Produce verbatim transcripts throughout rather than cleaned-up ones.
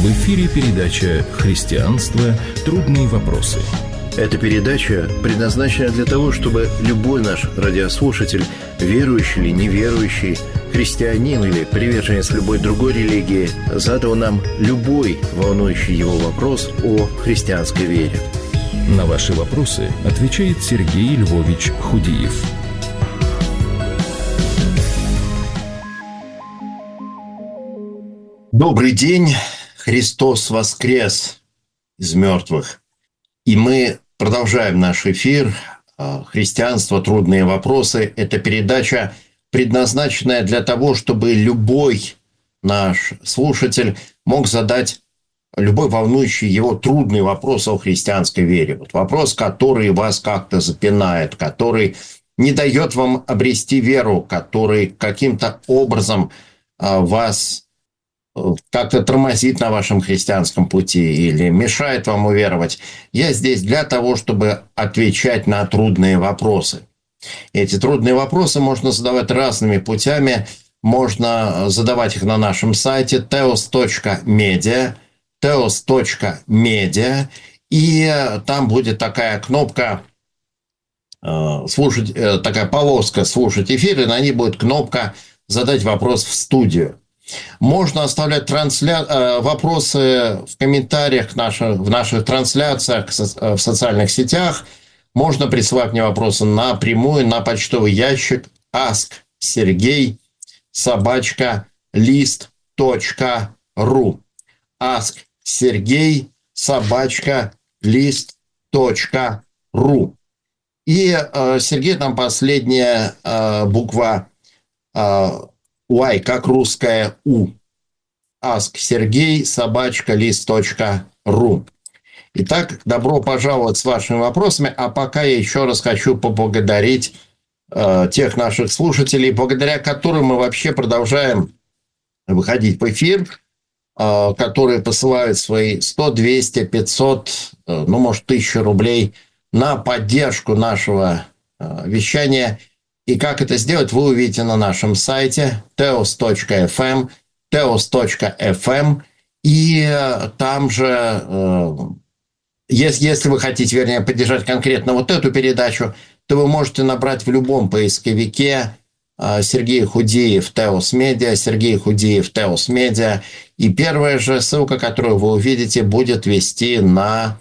В эфире передача «Христианство. Трудные вопросы». Эта передача предназначена для того, чтобы любой наш радиослушатель, верующий или неверующий, христианин или приверженец любой другой религии, задал нам любой волнующий его вопрос о христианской вере. На ваши вопросы отвечает Сергей Львович Худиев. Добрый день! Христос воскрес из мертвых. И мы продолжаем наш эфир «Христианство. Трудные вопросы». Это передача, предназначенная для того, чтобы любой наш слушатель мог задать любой волнующий его трудный вопрос о христианской вере. Вот вопрос, который вас как-то запинает, который не дает вам обрести веру, который каким-то образом вас как-то тормозит на вашем христианском пути или мешает вам уверовать. Я здесь для того, чтобы отвечать на трудные вопросы. Эти трудные вопросы можно задавать разными путями. Можно задавать их на нашем сайте теос точка медиа, теос точка медиа, и там будет такая кнопка слушать, такая полоска «Слушать эфир», и на ней будет кнопка «Задать вопрос в студию». Можно оставлять трансля... вопросы в комментариях наших, в наших трансляциях в социальных сетях. Можно присылать мне вопросы напрямую на почтовый ящик ask sergey собака лист точка ру. ask sergey собака лист точка ру. И э, Сергей, там последняя э, буква э, Y, как русская У. ask sergey собака лист точка ру. Итак, добро пожаловать с вашими вопросами. А пока я еще раз хочу поблагодарить э, тех наших слушателей, благодаря которым мы вообще продолжаем выходить в эфир, э, которые посылают свои сто, двести, пятьсот, э, ну, может, тысячу рублей на поддержку нашего э, вещания. И как это сделать, вы увидите на нашем сайте теос точка эф эм, теос точка эф эм. И там же, если, если вы хотите, вернее, поддержать конкретно вот эту передачу, то вы можете набрать в любом поисковике Сергей Худиев Теос Медиа, Сергей Худиев Теос Медиа. И первая же ссылка, которую вы увидите, будет вести на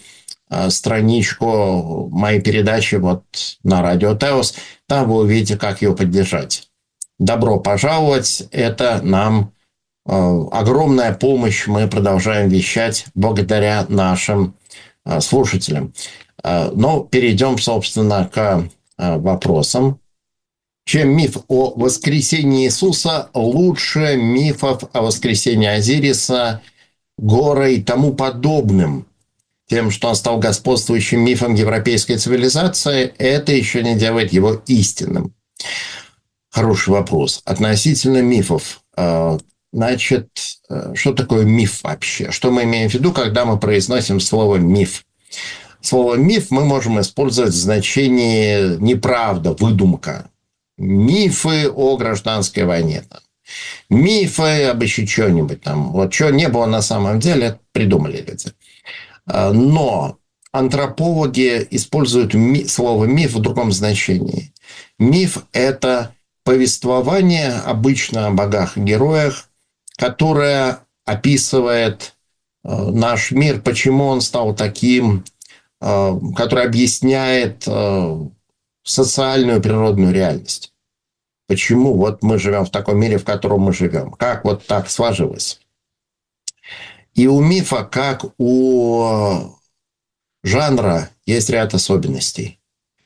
страничку моей передачи вот на радио Теос. Там вы увидите, как ее поддержать. Добро пожаловать. Это нам э, огромная помощь. Мы продолжаем вещать благодаря нашим э, слушателям. Э, но перейдем, собственно, к э, вопросам. Чем миф о воскресении Иисуса лучше мифов о воскресении Азириса, Гора и тому подобным? Тем, что он стал господствующим мифом европейской цивилизации, это еще не делает его истинным. Хороший вопрос. Относительно мифов. Значит, что такое миф вообще? Что мы имеем в виду, когда мы произносим слово «миф»? Слово «миф» мы можем использовать в значении «неправда», «выдумка». Мифы о гражданской войне. Мифы об еще чем-нибудь. Там. Вот что не было на самом деле, придумали люди. Но антропологи используют ми- слово «миф» в другом значении. Миф – это повествование, обычно о богах и героях, которое описывает э, наш мир, почему он стал таким, э, который объясняет э, социальную природную реальность. Почему вот мы живем в таком мире, в котором мы живем. Как вот так сложилось. И у мифа, как у жанра, есть ряд особенностей.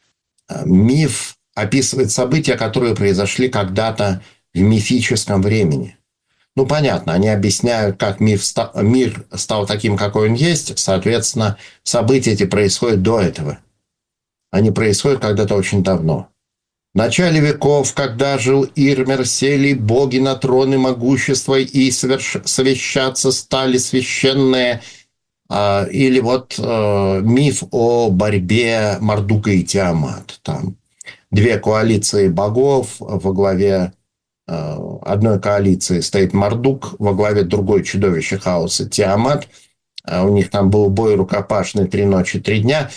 Миф описывает события, которые произошли когда-то в мифическом времени. Ну, понятно, они объясняют, как миф ста- мир стал таким, какой он есть. Соответственно, события эти происходят до этого. Они происходят когда-то очень давно. В начале веков, когда жил Ирмер, сели боги на троны могущества и соверш... совещаться стали священные. А, или вот а, миф о борьбе Мардука и Тиамат. Там две коалиции богов во главе одной коалиции стоит Мардук, во главе другой чудовище хаоса Тиамат. У них там был бой рукопашный три ночи, три дня.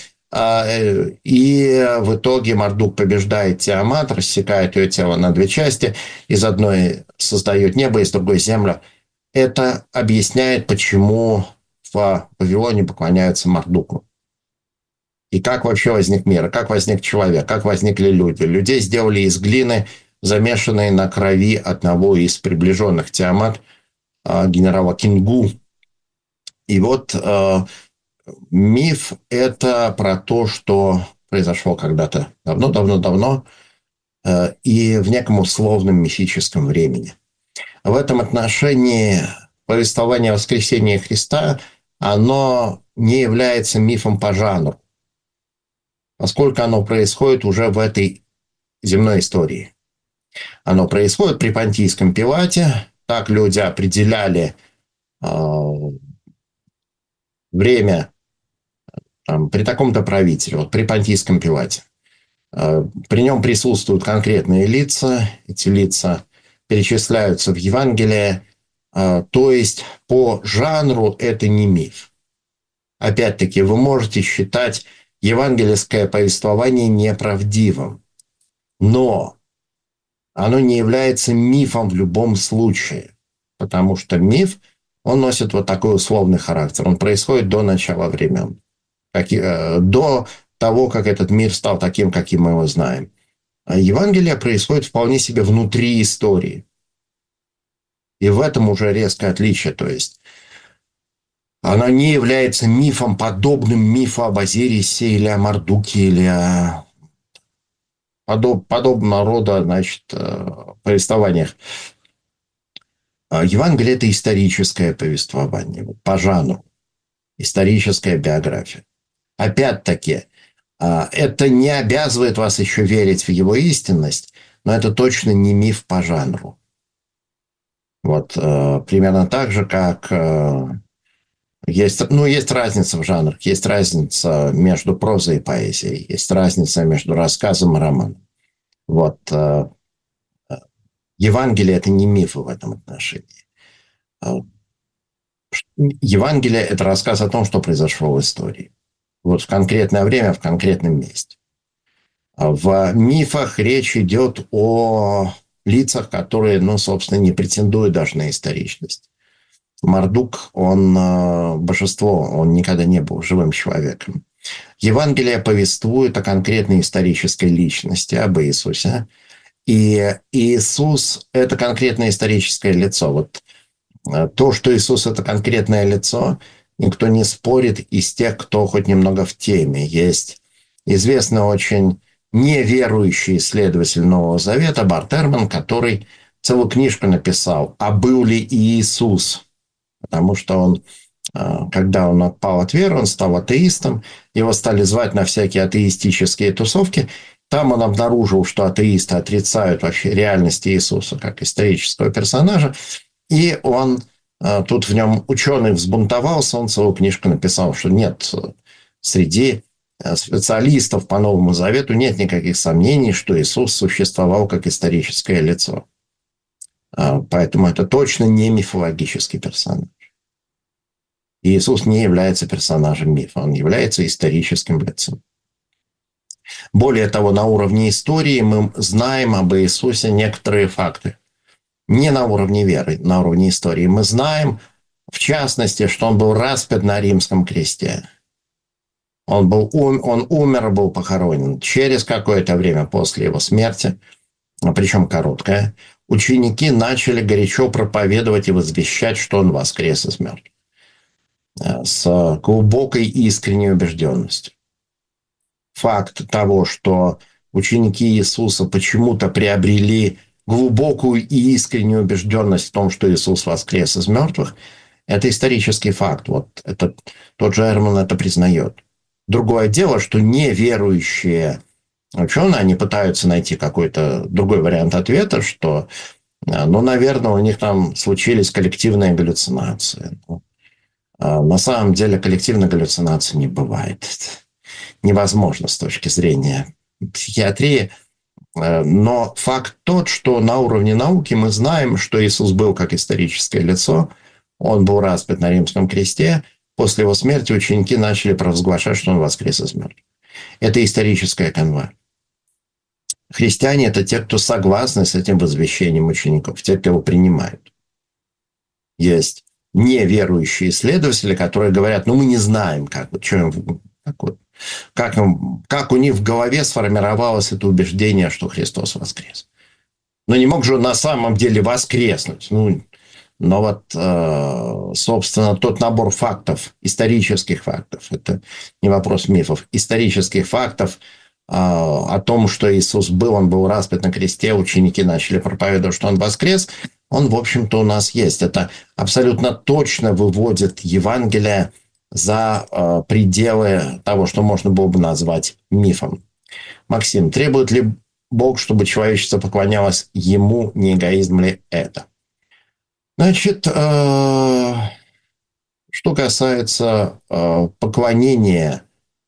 И в итоге Мардук побеждает Тиамат, рассекает ее тело на две части. Из одной создает небо, из другой землю. Это объясняет, почему в Вавилоне поклоняются Мардуку. И как вообще возник мир, как возник человек, как возникли люди. Людей сделали из глины, замешанной на крови одного из приближенных Тиамат, генерала Кингу. И вот э, миф – это про то, что произошло когда-то давно-давно-давно э, и в неком условном мифическом времени. В этом отношении повествование о воскресении Христа, оно не является мифом по жанру, поскольку оно происходит уже в этой земной истории. Оно происходит при Понтийском Пилате. Так люди определяли э, время там, при таком-то правителе, вот при Понтийском Пилате. Э, при нем присутствуют конкретные лица. Эти лица перечисляются в Евангелии. Э, то есть по жанру это не миф. Опять-таки, вы можете считать евангельское повествование неправдивым, но оно не является мифом в любом случае, потому что миф, он носит вот такой условный характер. Он происходит до начала времен, как, э, до того, как этот мир стал таким, каким мы его знаем. А Евангелие происходит вполне себе внутри истории. И в этом уже резкое отличие. То есть оно не является мифом, подобным мифу об Азирисе или о Мардуке, или о подоб, подобного рода, значит, повествованиях. Евангелие – это историческое повествование, по жанру, историческая биография. Опять-таки, это не обязывает вас еще верить в его истинность, но это точно не миф по жанру. Вот примерно так же, как есть, ну, есть разница в жанрах, есть разница между прозой и поэзией, есть разница между рассказом и романом. Вот. Евангелие – это не мифы в этом отношении. Евангелие – это рассказ о том, что произошло в истории. Вот в конкретное время, в конкретном месте. В мифах речь идет о лицах, которые, ну, собственно, не претендуют даже на историчность. Мардук, он божество, он никогда не был живым человеком. Евангелие повествует о конкретной исторической личности, об Иисусе. И Иисус – это конкретное историческое лицо. Вот то, что Иисус – это конкретное лицо, никто не спорит из тех, кто хоть немного в теме. Есть известный очень неверующий исследователь Нового Завета Барт Эрман, который целую книжку написал «А был ли Иисус?». Потому что он, когда он отпал от веры, он стал атеистом, его стали звать на всякие атеистические тусовки. Там он обнаружил, что атеисты отрицают вообще реальность Иисуса как исторического персонажа. И он, тут в нем ученый взбунтовался, он целую книжку написал, что нет, среди специалистов по Новому Завету нет никаких сомнений, что Иисус существовал как историческое лицо. Поэтому это точно не мифологический персонаж. Иисус не является персонажем мифа, он является историческим лицом. Более того, на уровне истории мы знаем об Иисусе некоторые факты. Не на уровне веры, на уровне истории. Мы знаем, в частности, что он был распят на римском кресте. Он, был, он умер и был похоронен. Через какое-то время после его смерти, причем короткое, ученики начали горячо проповедовать и возвещать, что он воскрес из мертвых. С глубокой и искренней убежденностью. Факт того, что ученики Иисуса почему-то приобрели глубокую и искреннюю убежденность в том, что Иисус воскрес из мертвых, это исторический факт. Вот это, тот же Эрман это признает. Другое дело, что неверующие ученые, они пытаются найти какой-то другой вариант ответа, что, ну, наверное, у них там случились коллективные галлюцинации. На самом деле коллективной галлюцинации не бывает. Невозможно с точки зрения психиатрии. Но факт тот, что на уровне науки мы знаем, что Иисус был как историческое лицо, он был распят на римском кресте, после его смерти ученики начали провозглашать, что он воскрес из мертвых. Это историческая канва. Христиане – это те, кто согласны с этим возвещением учеников, те, кто его принимают. Есть неверующие исследователи, которые говорят, ну, мы не знаем, как, что, как, как, как у них в голове сформировалось это убеждение, что Христос воскрес. Но не мог же он на самом деле воскреснуть. Ну, но вот, собственно, тот набор фактов, исторических фактов, это не вопрос мифов, исторических фактов о том, что Иисус был, он был распят на кресте, ученики начали проповедовать, что он воскрес, он, в общем-то, у нас есть. Это абсолютно точно выводит Евангелие за пределы того, что можно было бы назвать мифом. Максим, требует ли Бог, чтобы человечество поклонялось ему, не эгоизм ли это? Значит, что касается поклонения,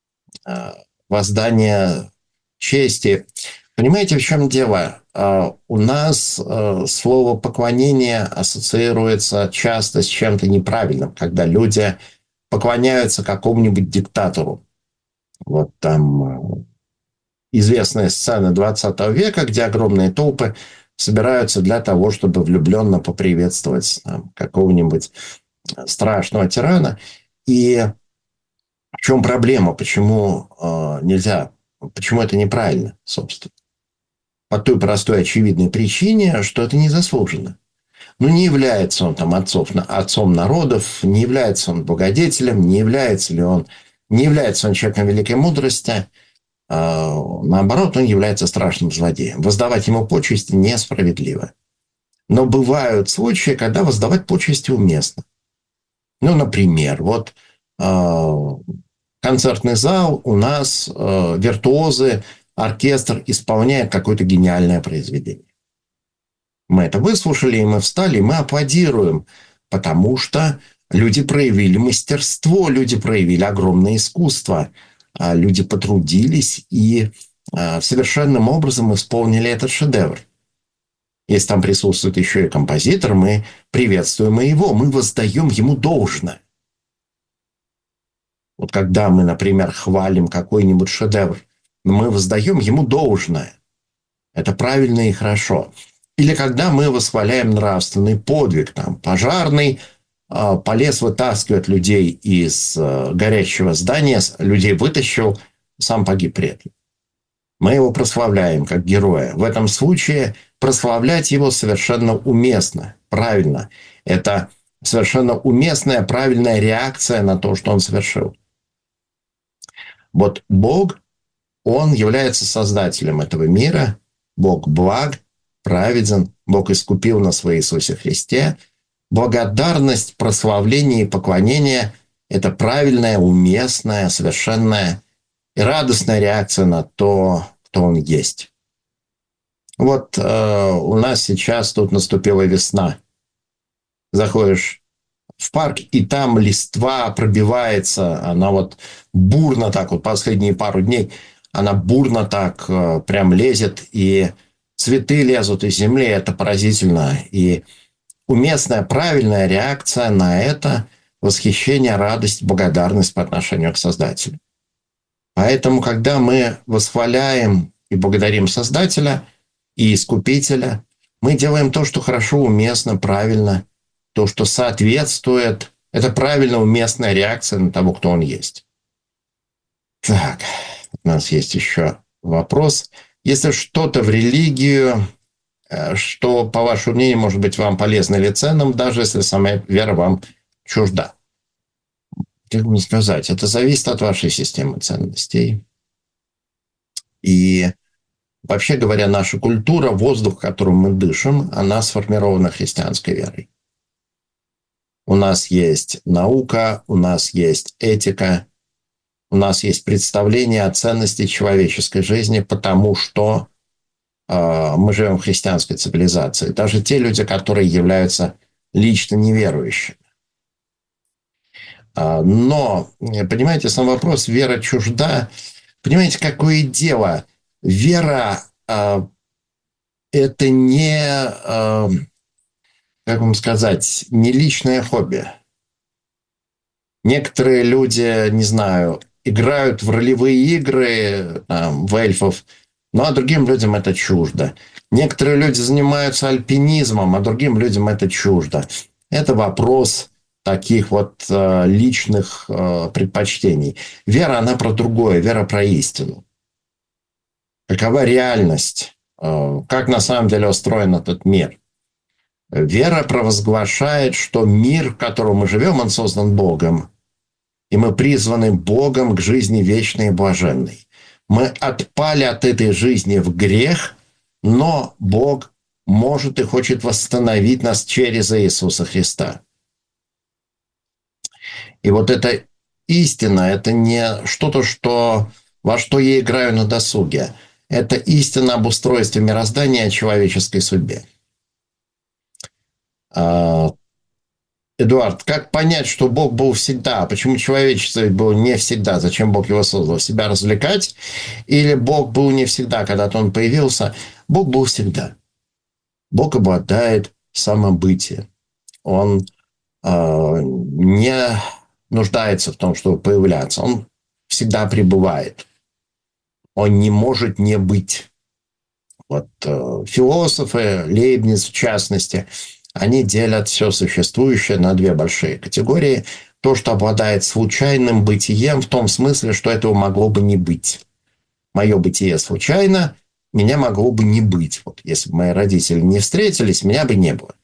воздания чести, понимаете, в чем дело? У нас слово «поклонение» ассоциируется часто с чем-то неправильным, когда люди поклоняются какому-нибудь диктатору. Вот там известная сцена двадцатого века, где огромные толпы собираются для того, чтобы влюбленно поприветствовать там, какого-нибудь страшного тирана. И в чем проблема? Почему э, нельзя? Почему это неправильно, собственно? По той простой очевидной причине, что это незаслуженно. Ну, не является он там отцов, отцом народов, не является он благодетелем, не является ли он, не является он человеком великой мудрости. Наоборот, он является страшным злодеем. Воздавать ему почести несправедливо. Но бывают случаи, когда воздавать почести уместно. Ну, например, вот концертный зал, у нас виртуозы, оркестр исполняет какое-то гениальное произведение. Мы это выслушали, и мы встали, и мы аплодируем, потому что люди проявили мастерство, люди проявили огромное искусство. Люди потрудились и совершенным образом исполнили этот шедевр. Если там присутствует еще и композитор, мы приветствуем и его, мы воздаем ему должное. Вот когда мы, например, хвалим какой-нибудь шедевр, мы воздаем ему должное. Это правильно и хорошо. Или когда мы восхваляем нравственный подвиг, там, пожарный полез вытаскивать людей из горящего здания, людей вытащил, сам погиб при этом. Мы его прославляем как героя. В этом случае прославлять его совершенно уместно, правильно. Это совершенно уместная, правильная реакция на то, что он совершил. Вот Бог, он является создателем этого мира. Бог благ, праведен, Бог искупил нас в Иисусе Христе. Благодарность, прославление и поклонение – это правильная, уместная, совершенная и радостная реакция на то, кто он есть. Вот э, у нас сейчас тут наступила весна. Заходишь в парк, и там листва пробивается, она вот бурно так, вот последние пару дней, она бурно так э, прям лезет, и цветы лезут из земли, это поразительно. И уместная, правильная реакция на это – восхищение, радость, благодарность по отношению к Создателю. Поэтому, когда мы восхваляем и благодарим Создателя и Искупителя, мы делаем то, что хорошо, уместно, правильно, то, что соответствует. Это правильно уместная реакция на того, кто он есть. Так, у нас есть еще вопрос. Если что-то в религию, что, по вашему мнению, может быть вам полезно или ценным, даже если сама вера вам чужда. Как мне сказать, это зависит от вашей системы ценностей. И, вообще говоря, наша культура, воздух, которым мы дышим, она сформирована христианской верой. У нас есть наука, у нас есть этика, у нас есть представление о ценности человеческой жизни, потому что мы живем в христианской цивилизации. Даже те люди, которые являются лично неверующими. Но, понимаете, сам вопрос, вера чужда. Понимаете, какое дело? Вера это не, э, как вам сказать, не личное хобби. Некоторые люди, не знаю, играют в ролевые игры, там, в эльфов, ну а другим людям это чуждо. Некоторые люди занимаются альпинизмом, а другим людям это чуждо. Это вопрос таких вот э, личных э, предпочтений. Вера, она про другое, вера про истину. Какова реальность? Э, как на самом деле устроен этот мир? Вера провозглашает, что мир, в котором мы живем, он создан Богом. И мы призваны Богом к жизни вечной и блаженной. Мы отпали от этой жизни в грех, но Бог может и хочет восстановить нас через Иисуса Христа. И вот эта истина, это не что-то, что, во что я играю на досуге. Это истина об устройстве мироздания, о человеческой судьбе. Эдуард, как понять, что Бог был всегда? А почему человечество было не всегда? Зачем Бог его создал? Себя развлекать? Или Бог был не всегда, когда-то он появился? Бог был всегда. Бог обладает самобытием. Он э, не нуждается в том, чтобы появляться. Он всегда пребывает. Он не может не быть. Вот э, философы, Лейбниц в частности, они делят все существующее на две большие категории. То, что обладает случайным бытием, в том смысле, что этого могло бы не быть. Мое бытие случайно, меня могло бы не быть. Вот если бы мои родители не встретились, меня бы не было.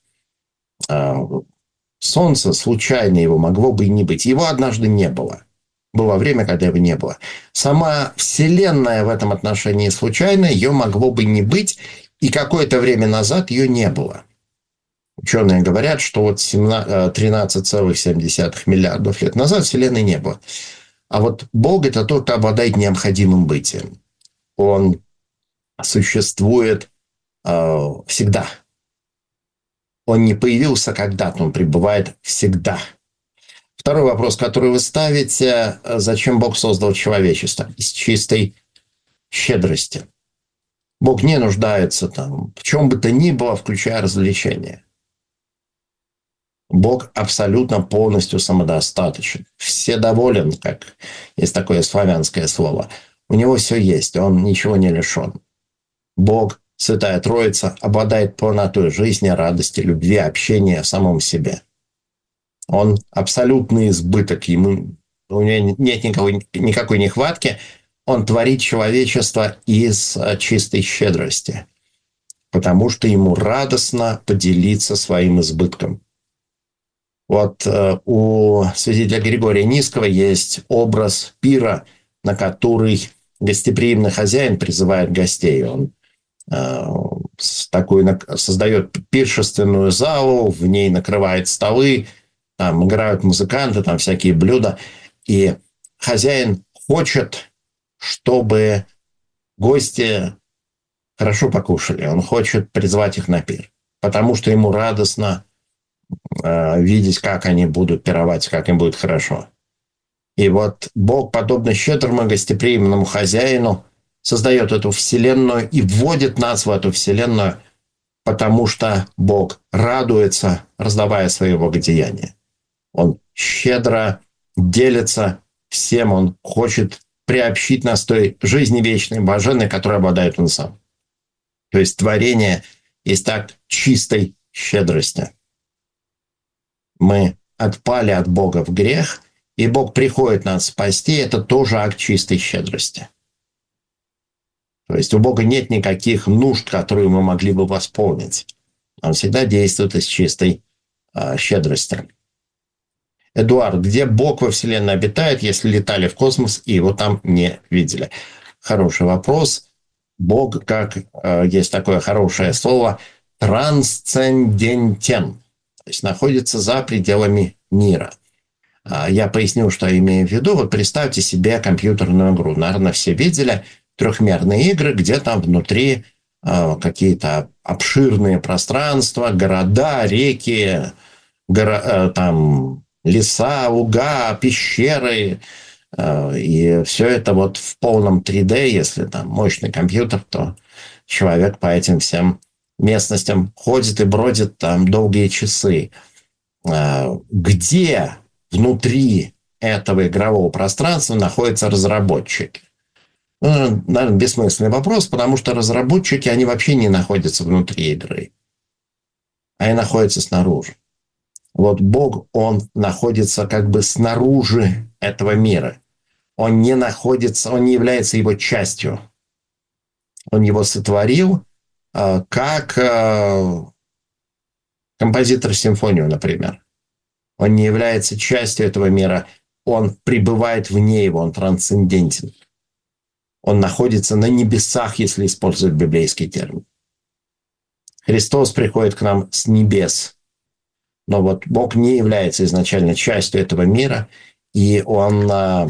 Солнце случайно, его могло бы и не быть. Его однажды не было. Было время, когда его не было. Сама Вселенная в этом отношении случайна, ее могло бы не быть, и какое-то время назад ее не было. Ученые говорят, что вот тринадцать целых семь десятых миллиардов лет назад Вселенной не было. А вот Бог – это тот, кто обладает необходимым бытием. Он существует э, всегда. Он не появился когда-то, он пребывает всегда. Второй вопрос, который вы ставите: зачем Бог создал человечество? Из чистой щедрости. Бог не нуждается там в чем бы то ни было, включая развлечения. Бог абсолютно полностью самодостаточен. Вседоволен, как есть такое славянское слово. У него все есть, он ничего не лишен. Бог, Святая Троица, обладает полнотой жизни, радости, любви, общения в самом себе. Он абсолютный избыток, ему, у него нет никакой, никакой нехватки. Он творит человечество из чистой щедрости, потому что ему радостно поделиться своим избытком. Вот э, у святителя Григория Низкого есть образ пира, на который гостеприимный хозяин призывает гостей. Он э, такой, создает пиршественную залу, в ней накрывает столы, там играют музыканты, там всякие блюда. И хозяин хочет, чтобы гости хорошо покушали. Он хочет призвать их на пир, потому что ему радостно видеть, как они будут пировать, как им будет хорошо. И вот Бог, подобно щедрому гостеприимному хозяину, создает эту вселенную и вводит нас в эту вселенную, потому что Бог радуется, раздавая свои благодеяния. Он щедро делится всем, он хочет приобщить нас к той жизни вечной, блаженной, которой обладает он сам. То есть творение есть акт чистой щедрости. Мы отпали от Бога в грех, и Бог приходит нас спасти. Это тоже акт чистой щедрости. То есть у Бога нет никаких нужд, которые мы могли бы восполнить. Он всегда действует из чистой э, щедрости. Эдуард, где Бог во Вселенной обитает, если летали в космос и его там не видели? Хороший вопрос. Бог, как э, есть такое хорошее слово, трансцендентен. То есть находится за пределами мира. Я поясню, что я имею в виду. Вот представьте себе компьютерную игру. Наверное, все видели трехмерные игры, где там внутри э, какие-то обширные пространства, города, реки, горо, э, там, леса, луга, пещеры. Э, и все это вот в полном три дэ. Если там мощный компьютер, то человек по этим всем местностям, ходит и бродит там долгие часы. Где внутри этого игрового пространства находятся разработчики? Ну, наверное, бессмысленный вопрос, потому что разработчики, они вообще не находятся внутри игры. Они находятся снаружи. Вот Бог, Он находится как бы снаружи этого мира. Он не находится, Он не является его частью. Он его сотворил, как композитор симфонию, например. Он не является частью этого мира. Он пребывает вне его, он трансцендентен. Он находится на небесах, если использовать библейский термин. Христос приходит к нам с небес. Но вот Бог не является изначально частью этого мира, и он,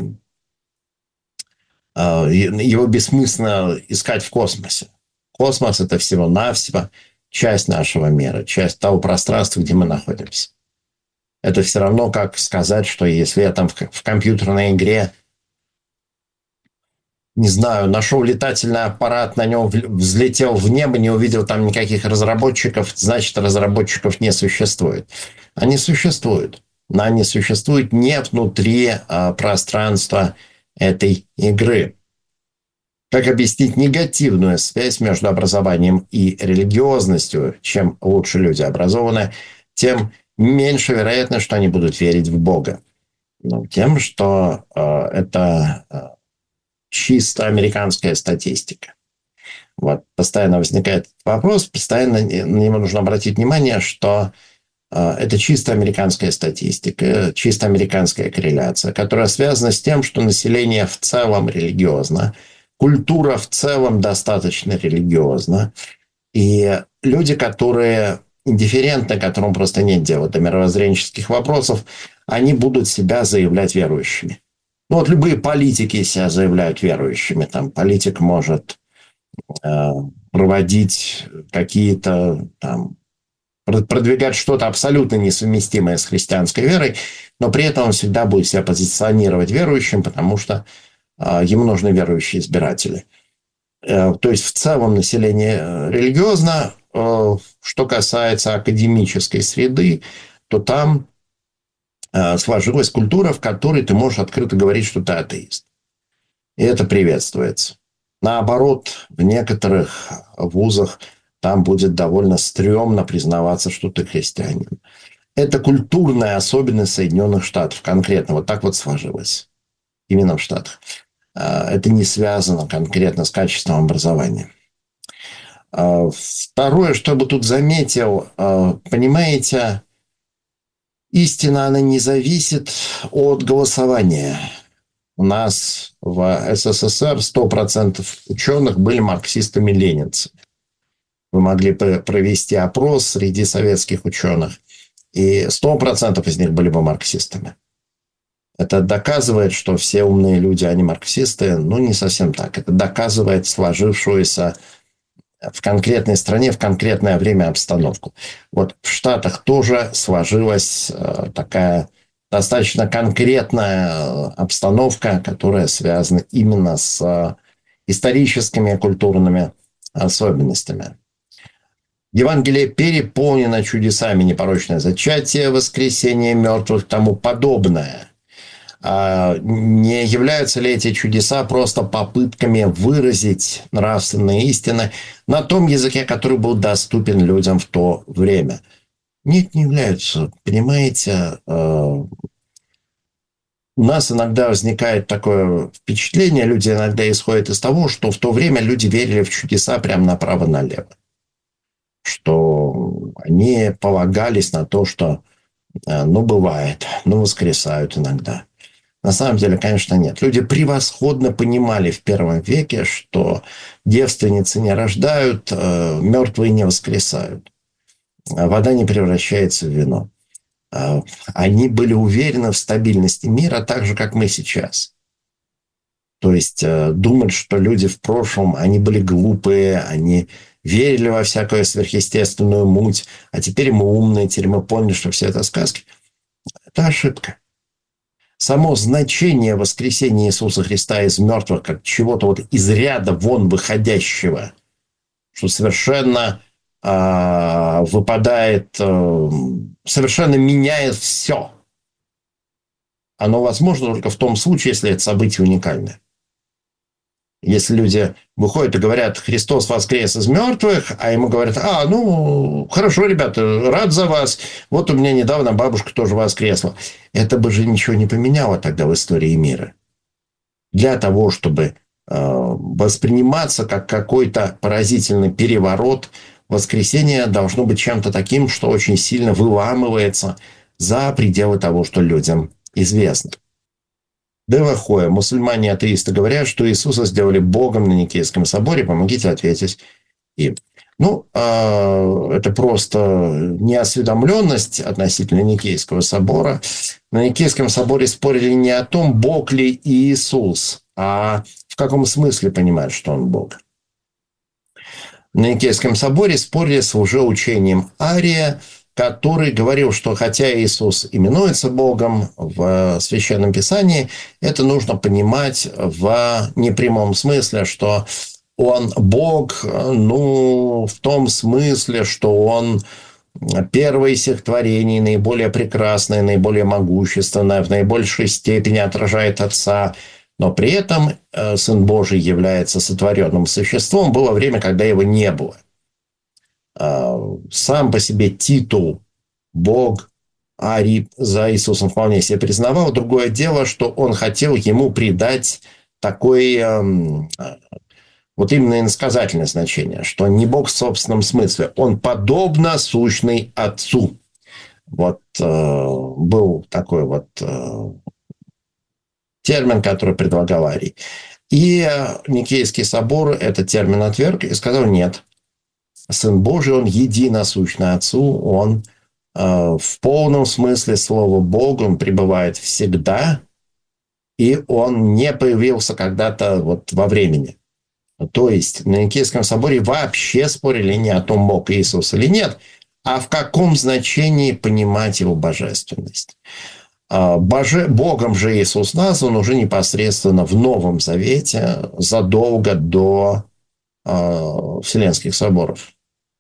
его бессмысленно искать в космосе. Космос – это всего-навсего часть нашего мира, часть того пространства, где мы находимся. Это все равно, как сказать, что если я там в компьютерной игре, не знаю, нашел летательный аппарат, на нем взлетел в небо, не увидел там никаких разработчиков, значит, разработчиков не существует. Они существуют, но они существуют не внутри а, пространства этой игры. Как объяснить негативную связь между образованием и религиозностью? Чем лучше люди образованы, тем меньше вероятность, что они будут верить в Бога. Ну, тем, что э, это э, чисто американская статистика. Вот, постоянно возникает вопрос, постоянно на него нужно обратить внимание, что э, это чисто американская статистика, чисто американская корреляция, которая связана с тем, что население в целом религиозно, культура в целом достаточно религиозна, и люди, которые индифферентны, которым просто нет дела до мировоззренческих вопросов, они будут себя заявлять верующими. Ну вот любые политики себя заявляют верующими. Там политик может э, проводить какие-то там, продвигать что-то абсолютно несовместимое с христианской верой, но при этом он всегда будет себя позиционировать верующим, потому что э, ему нужны верующие избиратели. Э, то есть в целом население религиозно. Что касается академической среды, то там э, сложилась культура, в которой ты можешь открыто говорить, что ты атеист. И это приветствуется. Наоборот, в некоторых вузах там будет довольно стрёмно признаваться, что ты христианин. Это культурная особенность Соединенных Штатов конкретно. Вот так вот сложилось. Именно в Штатах. Э, это не связано конкретно с качеством образования. Второе, что я бы тут заметил, понимаете, истина, она не зависит от голосования. У нас в СССР сто процентов ученых были марксистами-ленинцами. Вы могли провести опрос среди советских ученых, и сто процентов из них были бы марксистами. Это доказывает, что все умные люди, они марксисты. Ну, не совсем так. Это доказывает сложившуюся в конкретной стране, в конкретное время обстановку. Вот в Штатах тоже сложилась такая достаточно конкретная обстановка, которая связана именно с историческими и культурными особенностями. Евангелие переполнено чудесами: непорочное зачатие, воскресение мертвых и тому подобное. Не являются ли эти чудеса просто попытками выразить нравственные истины на том языке, который был доступен людям в то время? Нет, не являются. Понимаете, у нас иногда возникает такое впечатление, люди иногда исходят из того, что в то время люди верили в чудеса прямо направо-налево. Что они полагались на то, что, ну, бывает, ну, воскресают иногда. На самом деле, конечно, нет. Люди превосходно понимали в первом веке, что девственницы не рождают, мертвые не воскресают. Вода не превращается в вино. Они были уверены в стабильности мира, так же, как мы сейчас. То есть думать, что люди в прошлом, они были глупые, они верили во всякую сверхъестественную муть, а теперь мы умные, теперь мы поняли, что все это сказки. Это ошибка. Само значение воскресения Иисуса Христа из мертвых как чего-то вот из ряда вон выходящего, что совершенно выпадает, совершенно меняет все. Оно возможно только в том случае, если это событие уникальное. Если люди выходят и говорят, Христос воскрес из мертвых, а ему говорят, а, ну, хорошо, ребята, рад за вас. Вот у меня недавно бабушка тоже воскресла. Это бы же ничего не поменяло тогда в истории мира. Для того, чтобы э, восприниматься как какой-то поразительный переворот, воскресение должно быть чем-то таким, что очень сильно выламывается за пределы того, что людям известно. Девахоя. Мусульмане-атеисты говорят, что Иисуса сделали Богом на Никейском соборе. Помогите ответить им. Ну, это просто неосведомленность относительно Никейского собора. На Никейском соборе спорили не о том, Бог ли Иисус, а в каком смысле понимают, что Он Бог. На Никейском соборе спорили с лжеучением Ария, который говорил, что хотя Иисус именуется Богом в Священном Писании, это нужно понимать в непрямом смысле, что Он Бог, ну, в том смысле, что Он первое из всех творений, наиболее прекрасное, наиболее могущественное, в наибольшей степени отражает Отца, но при этом Сын Божий является сотворенным существом. Было время, когда Его не было. Сам по себе титул Бог Арий за Иисусом вполне себе признавал. Другое дело, что он хотел ему придать такое вот именно иносказательное значение, что не Бог в собственном смысле, он подобно сущный Отцу. Вот э, был такой вот э, термин, который предлагал Арий. И Никейский собор этот термин отверг и сказал нет. Сын Божий, он единосущный Отцу, он э, в полном смысле слова Бог, он пребывает всегда, и он не появился когда-то вот во времени. То есть на Никейском соборе вообще спорили не о том, Бог Иисус или нет, а в каком значении понимать его божественность. Боже, Богом же Иисус назван уже непосредственно в Новом Завете, задолго до Вселенских соборов.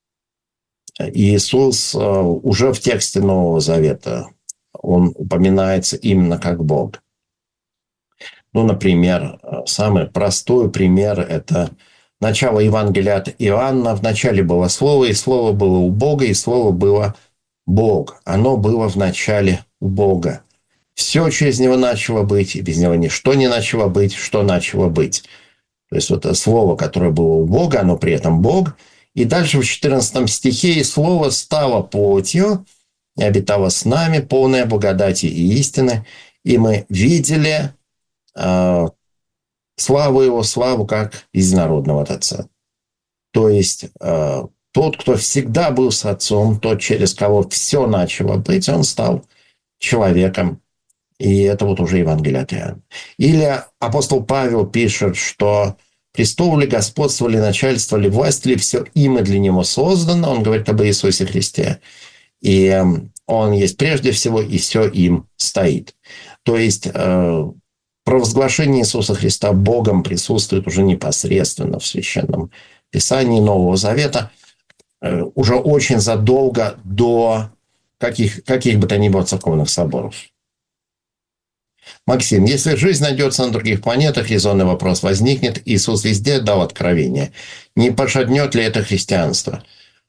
Иисус уже в тексте Нового Завета, он упоминается именно как Бог. Ну, например, самый простой пример – это начало Евангелия от Иоанна. В начале было Слово, и Слово было у Бога, и Слово было Бог. Оно было в начале у Бога. Все через Него начало быть, и без Него ничто не начало быть, что начало быть. То есть, вот это Слово, которое было у Бога, оно при этом Бог. И дальше в четырнадцатом стихе «И Слово стало плотью, и обитало с нами, полное благодати и истины, и мы видели э, славу Его, славу как единородного от Отца». То есть, э, тот, кто всегда был с Отцом, тот, через кого все начало быть, он стал человеком. И это вот уже Евангелие от Иоанна. Или апостол Павел пишет, что престол ли, господство ли, начальство ли, власть ли, все им и для него создано. Он говорит об Иисусе Христе. И он есть прежде всего, и все им стоит. То есть провозглашение Иисуса Христа Богом присутствует уже непосредственно в Священном Писании Нового Завета, уже очень задолго до каких, каких бы то ни было церковных соборов. Максим, если жизнь найдется на других планетах, резонный вопрос возникнет. Иисус везде дал откровение. Не пошатнет ли это христианство?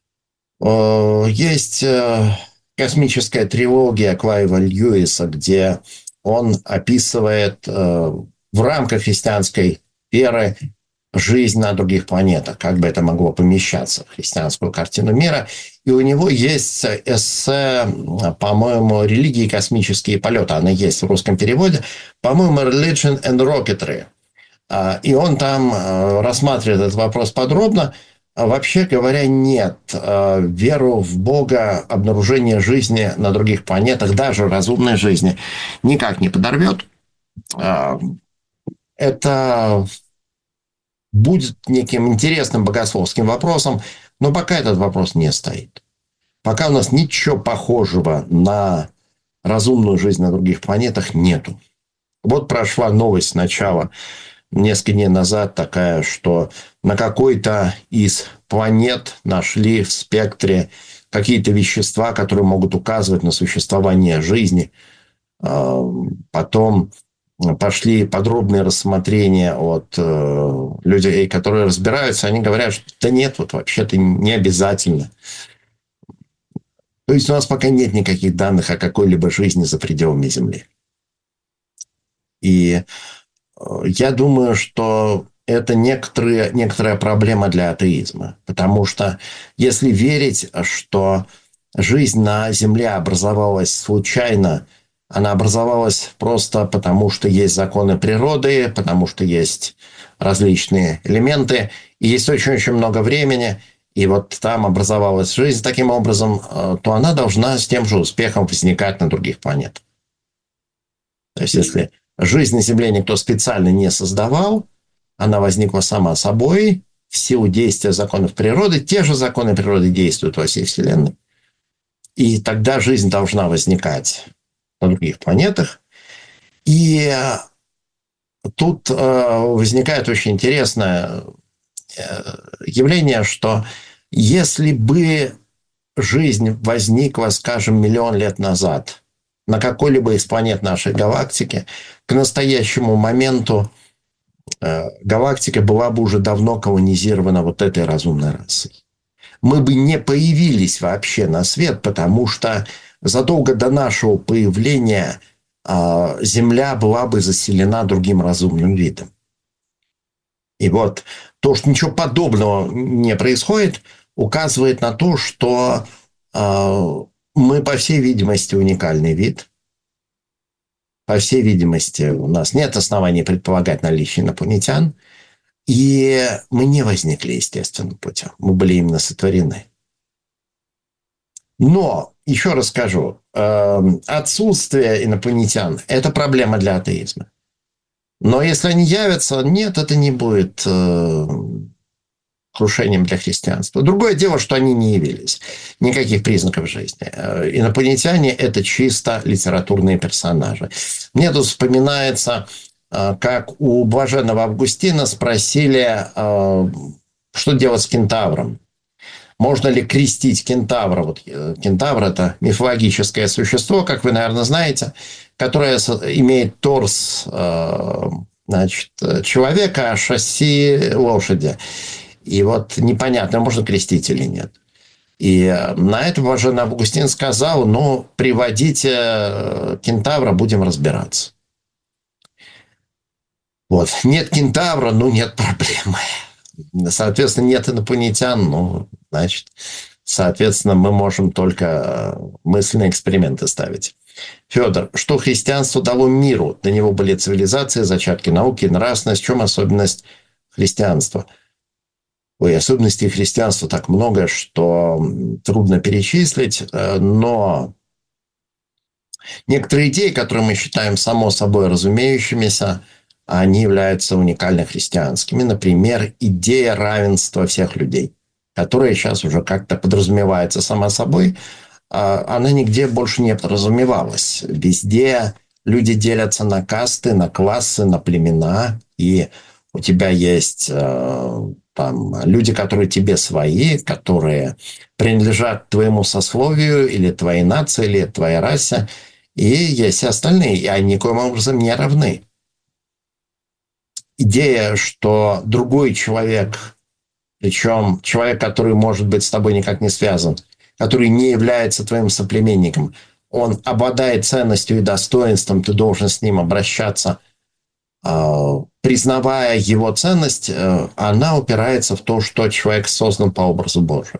Есть космическая трилогия Клайва Льюиса, где он описывает в рамках христианской веры жизнь на других планетах, как бы это могло помещаться в христианскую картину мира. И у него есть эссе, по-моему, «Религии и космические полеты». Она есть в русском переводе. По-моему, «Religion and Rocketry». И он там рассматривает этот вопрос подробно. Вообще говоря, нет. Веру в Бога, обнаружение жизни на других планетах, даже разумной жизни, никак не подорвет. Это будет неким интересным богословским вопросом, но пока этот вопрос не стоит. Пока у нас ничего похожего на разумную жизнь на других планетах нету. Вот прошла новость сначала несколько дней назад такая, что на какой-то из планет нашли в спектре какие-то вещества, которые могут указывать на существование жизни. Потом пошли подробные рассмотрения от э, людей, которые разбираются. Они говорят, что да нет, вот вообще-то не обязательно. То есть у нас пока нет никаких данных о какой-либо жизни за пределами Земли. И я думаю, что это некоторые, некоторая проблема для атеизма. Потому что если верить, что жизнь на Земле образовалась случайно, она образовалась просто потому, что есть законы природы, потому что есть различные элементы, и есть очень-очень много времени, и вот там образовалась жизнь таким образом, то она должна с тем же успехом возникать на других планетах. То есть, если жизнь на Земле никто специально не создавал, она возникла сама собой, в силу действия законов природы, те же законы природы действуют во всей Вселенной. И тогда жизнь должна возникать на других планетах. И тут возникает очень интересное явление, что если бы жизнь возникла, скажем, миллион лет назад на какой-либо из планет нашей галактики, к настоящему моменту галактика была бы уже давно колонизирована вот этой разумной расой. Мы бы не появились вообще на свет, потому что задолго до нашего появления Земля была бы заселена другим разумным видом. И вот то, что ничего подобного не происходит, указывает на то, что мы, по всей видимости, уникальный вид. По всей видимости, у нас нет оснований предполагать наличие инопланетян. И мы не возникли естественным путем. Мы были именно сотворены. Но, еще раз скажу, отсутствие инопланетян – это проблема для атеизма. Но если они явятся, нет, это не будет крушением для христианства. Другое дело, что они не явились. Никаких признаков жизни. Инопланетяне – это чисто литературные персонажи. Мне тут вспоминается, как у блаженного Августина спросили, что делать с кентавром. Можно ли крестить кентавра? Вот кентавр – это мифологическое существо, как вы, наверное, знаете, которое имеет торс, значит, человека, а шасси лошади. И вот непонятно, можно крестить или нет. И на это блаженный Августин сказал, ну, приводите кентавра, будем разбираться. Вот. Нет кентавра, ну, нет проблемы. Соответственно, нет инопланетян, ну, значит, соответственно, мы можем только мысленные эксперименты ставить. Федор, что христианство дало миру? До него были цивилизации, зачатки науки, нравственность. В чем особенность христианства? Ой, особенностей христианства так много, что трудно перечислить, но некоторые идеи, которые мы считаем само собой разумеющимися, они являются уникально христианскими. Например, идея равенства всех людей, которая сейчас уже как-то подразумевается сама собой, она нигде больше не подразумевалась. Везде люди делятся на касты, на классы, на племена, и у тебя есть там люди, которые тебе свои, которые принадлежат твоему сословию или твоей нации, или твоей расе, и есть остальные, и они никоим образом не равны. Идея, что другой человек, причем человек, который, может быть, с тобой никак не связан, который не является твоим соплеменником, он обладает ценностью и достоинством, ты должен с ним обращаться, признавая его ценность, она упирается в то, что человек создан по образу Божию.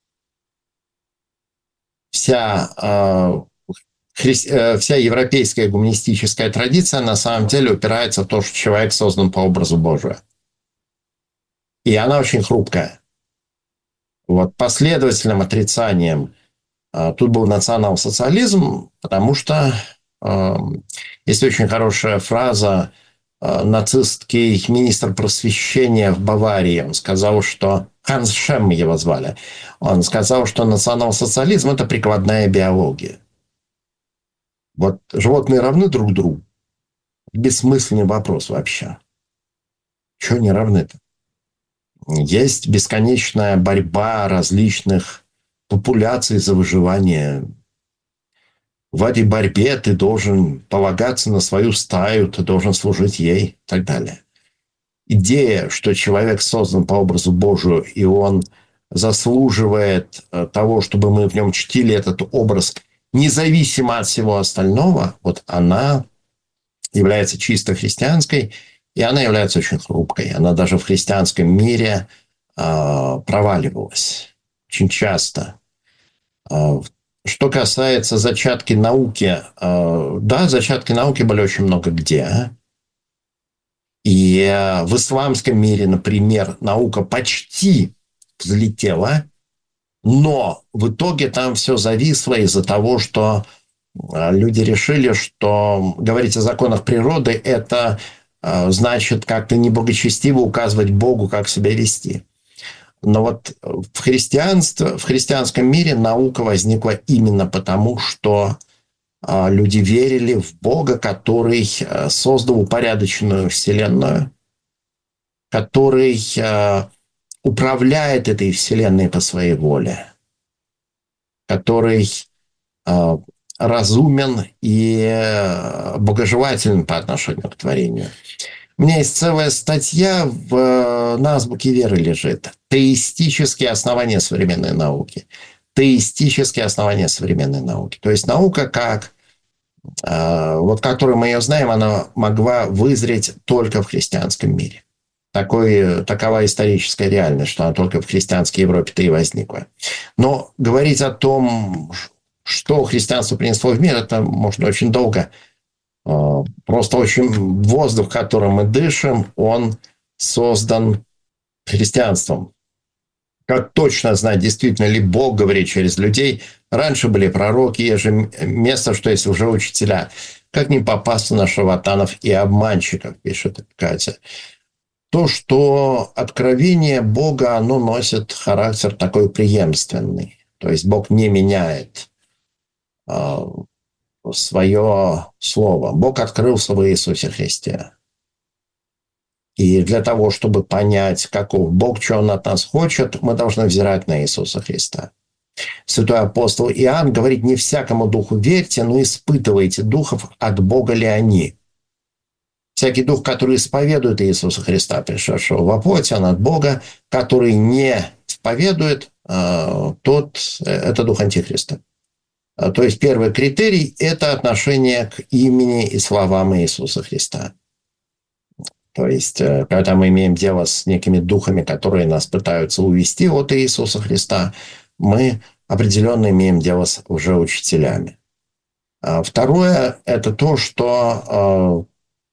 Вся, хри... вся европейская гуманистическая традиция на самом деле упирается в то, что человек создан по образу Божию. И она очень хрупкая. Вот последовательным отрицанием тут был национал-социализм, потому что э, есть очень хорошая фраза, нацистский министр просвещения в Баварии, он сказал, что Ханс Шем его звали, он сказал, что национал-социализм – это прикладная биология. Вот животные равны друг другу. Бессмысленный вопрос вообще. Чего не равны-то? Есть бесконечная борьба различных популяций за выживание. В этой борьбе ты должен полагаться на свою стаю, ты должен служить ей и так далее. Идея, что человек создан по образу Божию, и он заслуживает того, чтобы мы в нем чтили этот образ, независимо от всего остального, вот она является чисто христианской, и она является очень хрупкой. Она даже в христианском мире э, проваливалась очень часто. Э, что касается зачатки науки, э, да, зачатки науки были очень много где. И э, в исламском мире, например, наука почти взлетела, но в итоге там все зависло из-за того, что люди решили, что говорить о законах природы – это э, значит как-то неблагочестиво указывать Богу, как себя вести. Но вот в христианстве, в христианском мире наука возникла именно потому, что э, люди верили в Бога, который э, создал упорядоченную вселенную, который э, управляет этой вселенной по своей воле, который э, разумен и богожелателен по отношению к творению. У меня есть целая статья в, на азбуке веры лежит. Теистические основания современной науки. Теистические основания современной науки. То есть наука, как, вот которую мы ее знаем, она могла вызреть только в христианском мире. Такой, такова историческая реальность, что она только в христианской Европе-то и возникла. Но говорить о том, что христианство принесло в мир, это можно очень долго. Просто очень воздух, которым мы дышим, он создан христианством. Как точно знать, действительно ли Бог говорит через людей? Раньше были пророки, есть же место, что есть уже учителя. Как не попасться на шарлатанов и обманщиков, пишет Катя. То, что откровение Бога, оно носит характер такой преемственный. То есть Бог не меняет свое слово. Бог открылся в Иисусе Христе. И для того, чтобы понять, каков Бог, что Он от нас хочет, мы должны взирать на Иисуса Христа. Святой апостол Иоанн говорит: не всякому духу верьте, но испытывайте духов, от Бога ли они. Всякий дух, который исповедует Иисуса Христа, пришедшего во плоти, он от Бога, который не исповедует, тот – это дух Антихриста. То есть первый критерий – это отношение к имени и словам Иисуса Христа. То есть когда мы имеем дело с некими духами, которые нас пытаются увести от Иисуса Христа, мы определенно имеем дело с лжеучителями. Второе – это то, что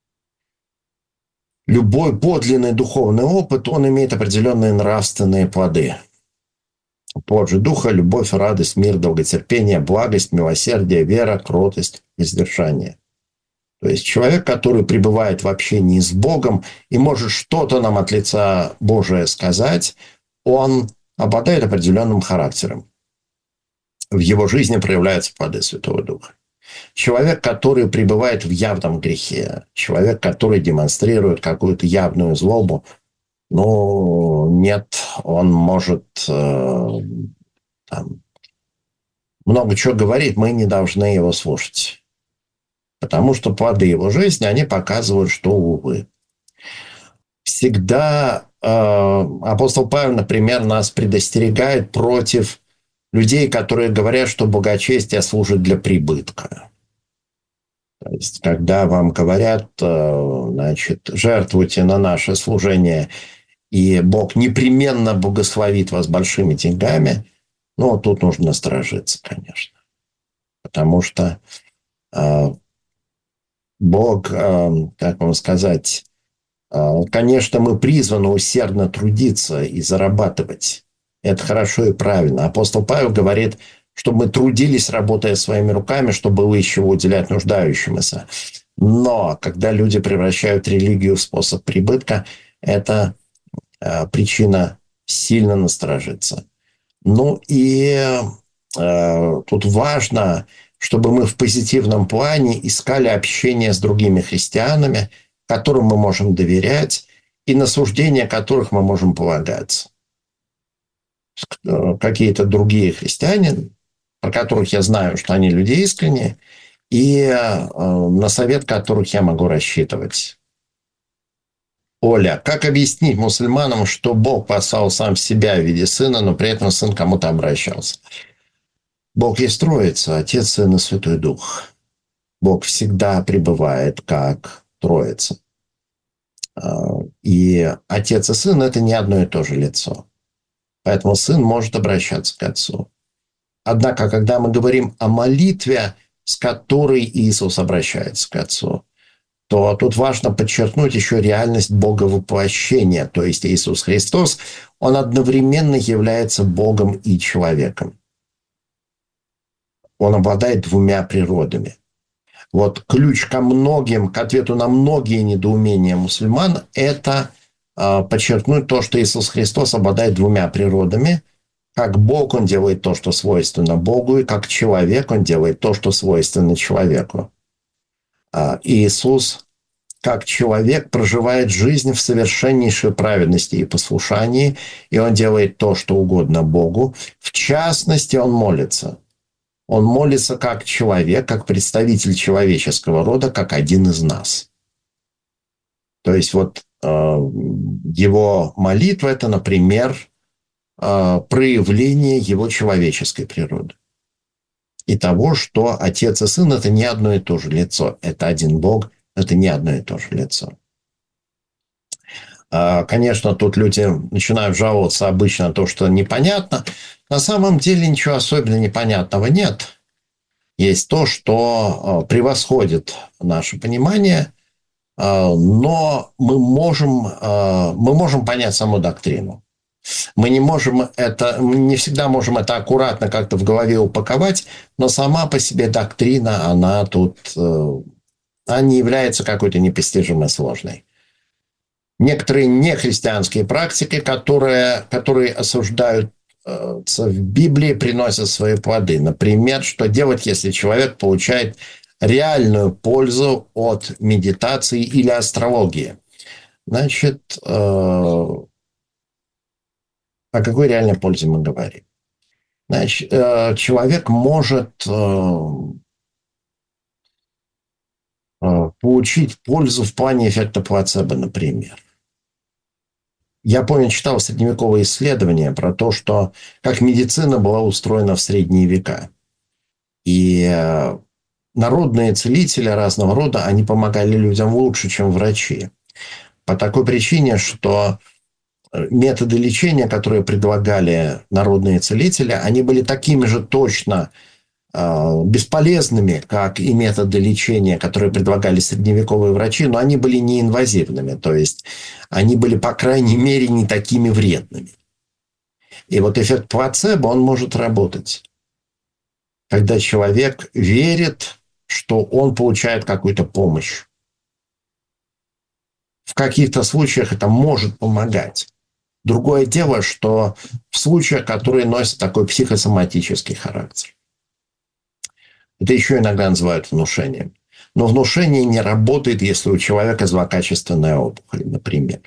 любой подлинный духовный опыт, он имеет определенные нравственные плоды. Плод же духа – любовь, радость, мир, долготерпение, благость, милосердие, вера, кротость, воздержание. То есть человек, который пребывает в общении с Богом и может что-то нам от лица Божия сказать, он обладает определенным характером. В его жизни проявляются плоды Святого Духа. Человек, который пребывает в явном грехе, человек, который демонстрирует какую-то явную злобу, ну, нет, он может э, там, много чего говорить, мы не должны его слушать. Потому что плоды его жизни, они показывают, что, увы. Всегда э, апостол Павел, например, нас предостерегает против людей, которые говорят, что богочестие служит для прибытка. То есть, когда вам говорят, значит, жертвуйте на наше служение, и Бог непременно благословит вас большими деньгами, ну, тут нужно насторожиться, конечно. Потому что э, Бог, э, как вам сказать, э, конечно, мы призваны усердно трудиться и зарабатывать. Это хорошо и правильно. Апостол Павел говорит, чтобы мы трудились, работая своими руками, чтобы было из чего уделять нуждающимся. Но когда люди превращают религию в способ прибытка, это э, причина сильно насторожиться. Ну и э, тут важно, чтобы мы в позитивном плане искали общение с другими христианами, которым мы можем доверять, и на суждения которых мы можем полагаться. Какие-то другие христиане, про которых я знаю, что они люди искренние, и на совет которых я могу рассчитывать. Оля, как объяснить мусульманам, что Бог послал сам себя в виде сына, но при этом сын кому-то обращался? Бог есть Троица, Отец, Сын и Святой Дух. Бог всегда пребывает как Троица. И Отец и Сын – это не одно и то же лицо. Поэтому Сын может обращаться к Отцу. Однако, когда мы говорим о молитве, с которой Иисус обращается к Отцу, то тут важно подчеркнуть еще реальность Боговоплощения. То есть Иисус Христос, Он одновременно является Богом и человеком. Он обладает двумя природами. Вот ключ ко многим, к ответу на многие недоумения мусульман – это э, подчеркнуть то, что Иисус Христос обладает двумя природами. Как Бог Он делает то, что свойственно Богу, и как человек Он делает то, что свойственно человеку. Э, Иисус, как человек, проживает жизнь в совершеннейшей праведности и послушании, и Он делает то, что угодно Богу. В частности, Он молится. Он молится как человек, как представитель человеческого рода, как один из нас. То есть вот э, его молитва – это, например, э, проявление его человеческой природы. И того, что Отец и Сын – это не одно и то же лицо. Это один Бог, это не одно и то же лицо. Э, конечно, тут люди начинают жаловаться обычно на то, что непонятно. На самом деле ничего особенно непонятного нет. Есть то, что превосходит наше понимание, но мы можем, мы можем понять саму доктрину. Мы не можем это, мы не всегда можем это аккуратно как-то в голове упаковать, но сама по себе доктрина, она тут она не является какой-то непостижимо сложной. Некоторые нехристианские практики, которые, которые осуждают в Библии, приносят свои плоды. Например, что делать, если человек получает реальную пользу от медитации или астрологии? Значит, о какой реальной пользе мы говорим? Значит, человек может получить пользу в плане эффекта плацебо, например. Я помню, читал средневековые исследования про то, что как медицина была устроена в средние века. И народные целители разного рода, они помогали людям лучше, чем врачи. По такой причине, что методы лечения, которые предлагали народные целители, они были такими же точно бесполезными, как и методы лечения, которые предлагали средневековые врачи, но они были неинвазивными, то есть они были, по крайней мере, не такими вредными. И вот эффект плацебо, он может работать, когда человек верит, что он получает какую-то помощь. В каких-то случаях это может помогать. Другое дело, что в случаях, которые носят такой психосоматический характер. Это еще иногда называют внушением. Но внушение не работает, если у человека злокачественная опухоль, например.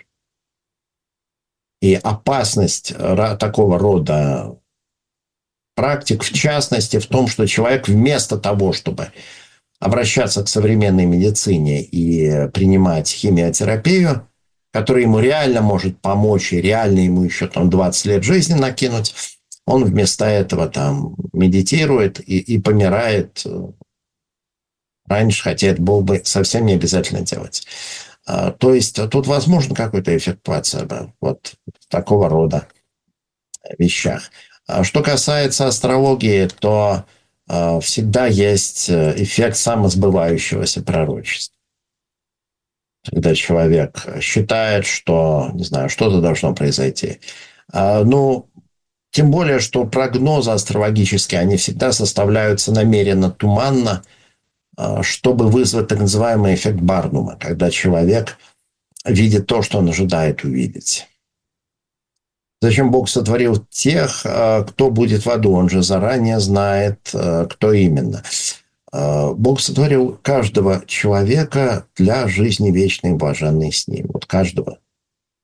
И опасность такого рода практик, в частности, в том, что человек вместо того, чтобы обращаться к современной медицине и принимать химиотерапию, которая ему реально может помочь, и реально ему еще там двадцать лет жизни накинуть, он вместо этого там медитирует и, и помирает раньше, хотя это было бы совсем не обязательно делать. А, то есть тут возможен какой-то эффект плацебо вот в такого рода вещах. А что касается астрологии, то а, всегда есть эффект самосбывающегося пророчества. Когда человек считает, что, не знаю, что-то должно произойти. А, ну, тем более, что прогнозы астрологические, они всегда составляются намеренно туманно, чтобы вызвать так называемый эффект Барнума, когда человек видит то, что он ожидает увидеть. Зачем Бог сотворил тех, кто будет в аду? Он же заранее знает, кто именно. Бог сотворил каждого человека для жизни вечной и блаженной с ним. Вот каждого.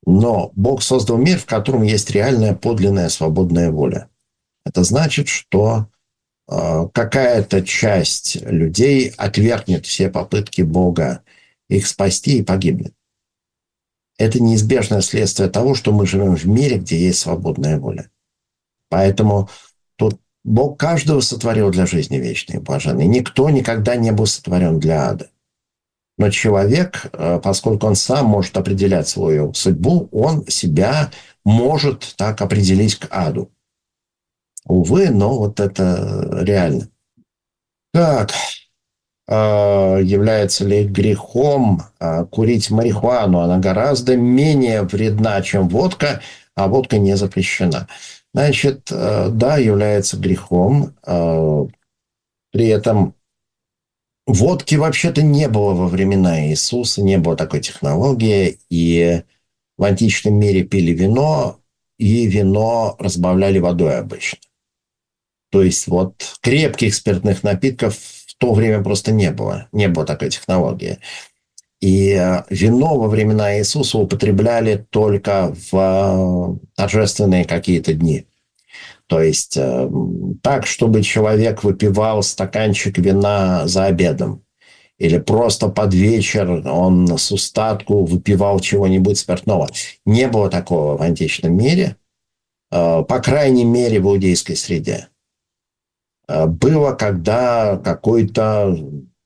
Но Бог создал мир, в котором есть реальная, подлинная, свободная воля. Это значит, что э, какая-то часть людей отвергнет все попытки Бога их спасти и погибнет. Это неизбежное следствие того, что мы живем в мире, где есть свободная воля. Поэтому тут Бог каждого сотворил для жизни вечной и блаженной. Никто никогда не был сотворен для ада. Но человек, поскольку он сам может определять свою судьбу, он себя может так определить к аду. Увы, но вот это реально. Так, является ли грехом курить марихуану? Она гораздо менее вредна, чем водка, а водка не запрещена. Значит, да, является грехом. При этом водки вообще-то не было во времена Иисуса, не было такой технологии. И в античном мире пили вино, и вино разбавляли водой обычно. То есть вот крепких спиртных напитков в то время просто не было. Не было такой технологии. И вино во времена Иисуса употребляли только в торжественные какие-то дни. То есть так, чтобы человек выпивал стаканчик вина за обедом. Или просто под вечер он с устатку выпивал чего-нибудь спиртного. Не было такого в античном мире. По крайней мере, в иудейской среде. Было, когда какой-то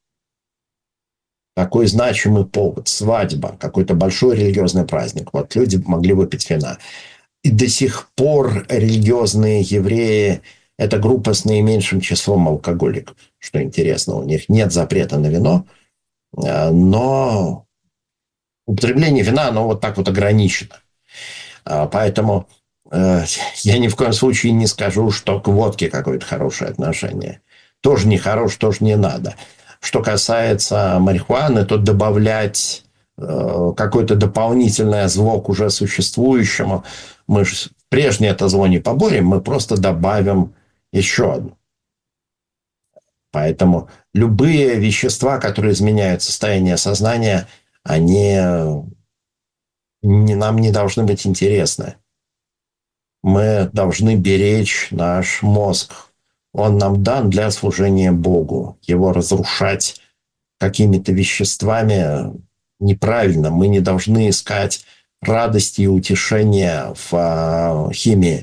такой значимый повод, свадьба, какой-то большой религиозный праздник. Вот люди могли выпить вина. И до сих пор религиозные евреи – это группа с наименьшим числом алкоголиков. Что интересно, у них нет запрета на вино, но употребление вина, оно вот так вот ограничено. Поэтому я ни в коем случае не скажу, что к водке какое-то хорошее отношение. Тоже не хорош, тоже не надо. Что касается марихуаны, то добавлять какое-то дополнительное зло к уже существующему, мы же прежнее это зло не поборем, мы просто добавим еще одно. Поэтому любые вещества, которые изменяют состояние сознания, они не, нам не должны быть интересны. Мы должны беречь наш мозг. Он нам дан для служения Богу. Его разрушать какими-то веществами неправильно. Мы не должны искать радости и утешения в химии.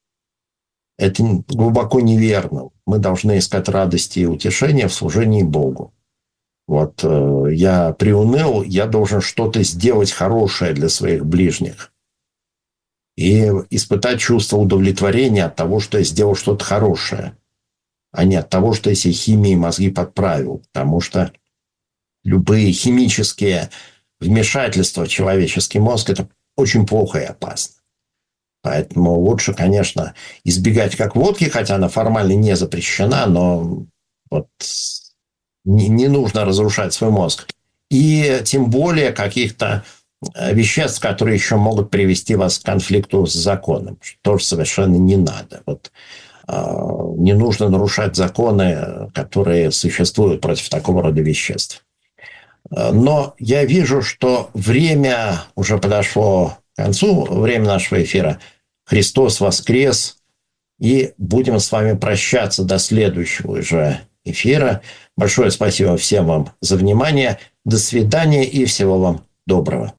Это глубоко неверно. Мы должны искать радости и утешения в служении Богу. Вот я приуныл, я должен что-то сделать хорошее для своих ближних. И испытать чувство удовлетворения от того, что я сделал что-то хорошее, а не от того, что я себе химией мозги подправил. Потому что любые химические вмешательства в человеческий мозг – это очень плохо и опасно. Поэтому лучше, конечно, избегать как водки, хотя она формально не запрещена, но вот не, не нужно разрушать свой мозг. И тем более каких-то веществ, которые еще могут привести вас к конфликту с законом, что тоже совершенно не надо. Вот, э, не нужно нарушать законы, которые существуют против такого рода веществ. Но я вижу, что время уже подошло к концу, время нашего эфира. Христос воскрес, и будем с вами прощаться до следующего уже эфира. Большое спасибо всем вам за внимание. До свидания и всего вам доброго.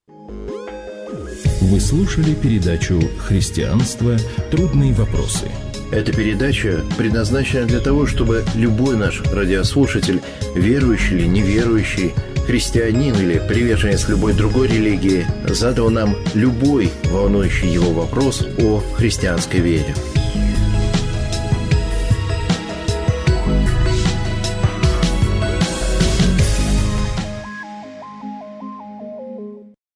Вы слушали передачу «Христианство. Трудные вопросы». Эта передача предназначена для того, чтобы любой наш радиослушатель, верующий или неверующий, христианин или приверженец любой другой религии, задал нам любой волнующий его вопрос о христианской вере.